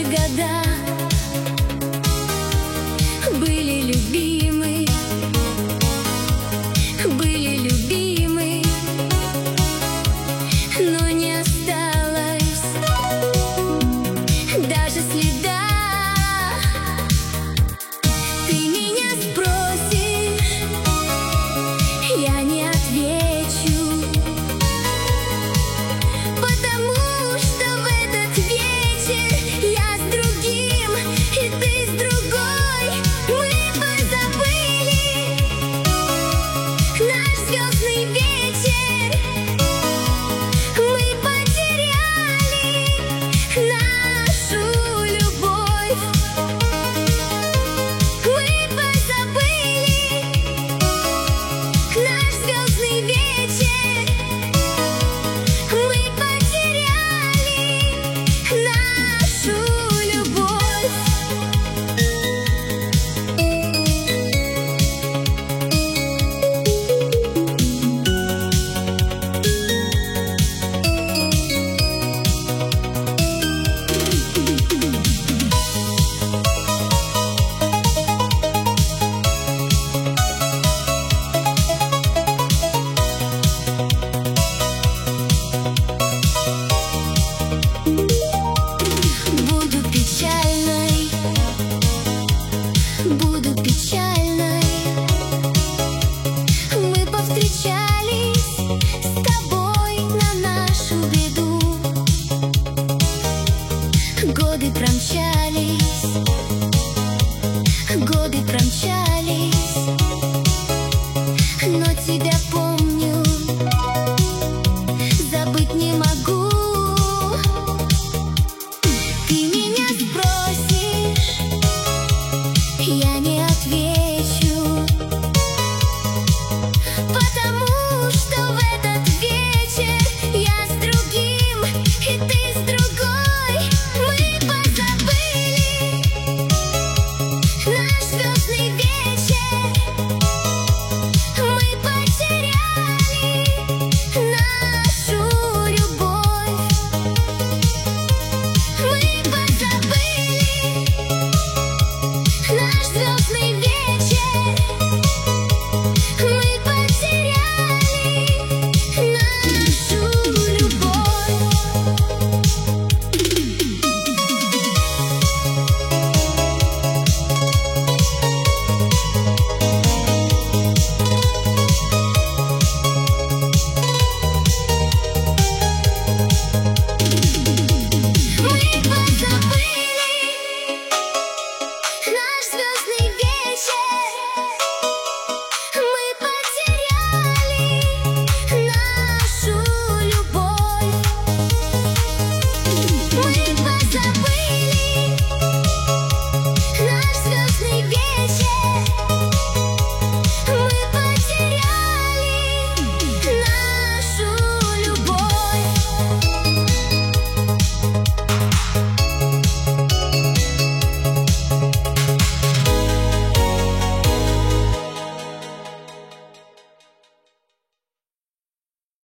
года были любимы, но не осталось даже следа. Ты меня спросишь, я не отвечу, потому что в этот вечер я с другим, и ты с другой. Мы позабыли наш звездный вечер, мы потеряли нашу любовь. Мы позабыли наш звездный вечер, мы потеряли нашу любовь. Буду печальной. Мы повстречались с тобой на нашу беду. Годы промчались,